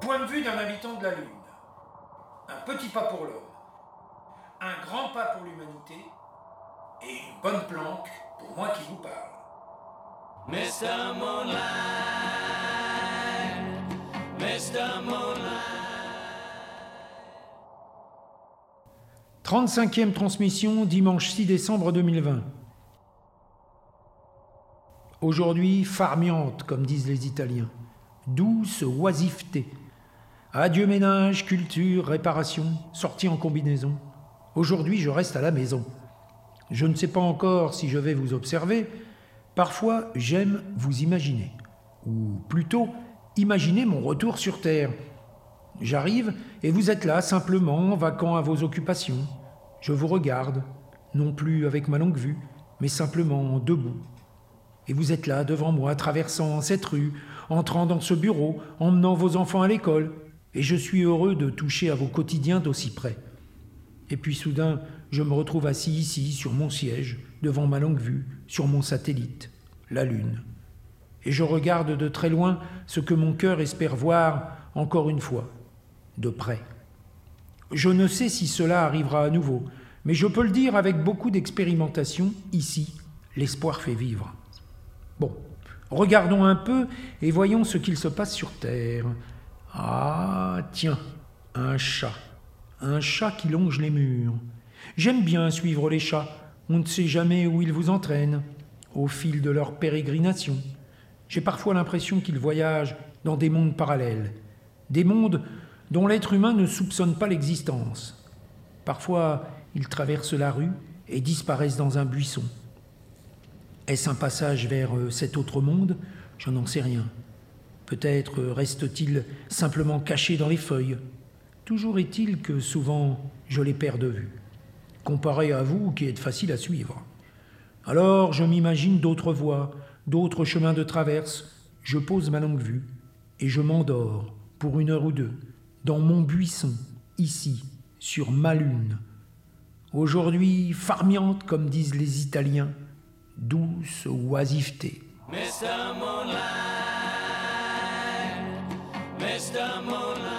point de vue d'un habitant de la Lune. Un petit pas pour l'homme, un grand pas pour l'humanité et une bonne planque pour moi qui vous parle. Mr. Moonlight, Mr. Moonlight. 35e transmission, dimanche 6 décembre 2020. Aujourd'hui, farniente, comme disent les Italiens. Douce oisiveté. Adieu ménage, culture, réparation, sortie en combinaison. Aujourd'hui, je reste à la maison. Je ne sais pas encore si je vais vous observer. Parfois, j'aime vous imaginer. Ou plutôt, imaginer mon retour sur Terre. J'arrive et vous êtes là, simplement, vacant à vos occupations. Je vous regarde, non plus avec ma longue vue, mais simplement debout. Et vous êtes là, devant moi, traversant cette rue, entrant dans ce bureau, emmenant vos enfants à l'école. Et je suis heureux de toucher à vos quotidiens d'aussi près. Et puis soudain, je me retrouve assis ici, sur mon siège, devant ma longue vue, sur mon satellite, la Lune. Et je regarde de très loin ce que mon cœur espère voir, encore une fois, de près. Je ne sais si cela arrivera à nouveau, mais je peux le dire avec beaucoup d'expérimentation, ici, l'espoir fait vivre. Bon, regardons un peu et voyons ce qu'il se passe sur Terre. Ah, tiens, un chat qui longe les murs. J'aime bien suivre les chats, on ne sait jamais où ils vous entraînent, au fil de leur pérégrination. J'ai parfois l'impression qu'ils voyagent dans des mondes parallèles, des mondes dont l'être humain ne soupçonne pas l'existence. Parfois, ils traversent la rue et disparaissent dans un buisson. Est-ce un passage vers cet autre monde ? Je n'en sais rien. Peut-être reste-t-il simplement caché dans les feuilles. Toujours est-il que souvent, je les perds de vue, comparé à vous qui êtes facile à suivre. Alors, je m'imagine d'autres voies, d'autres chemins de traverse. Je pose ma longue vue et je m'endors pour 1 heure ou 2, dans mon buisson, ici, sur ma lune. Aujourd'hui, farniente, comme disent les Italiens, douce oisiveté. Mr. Moonlight, Mr. Moonlight.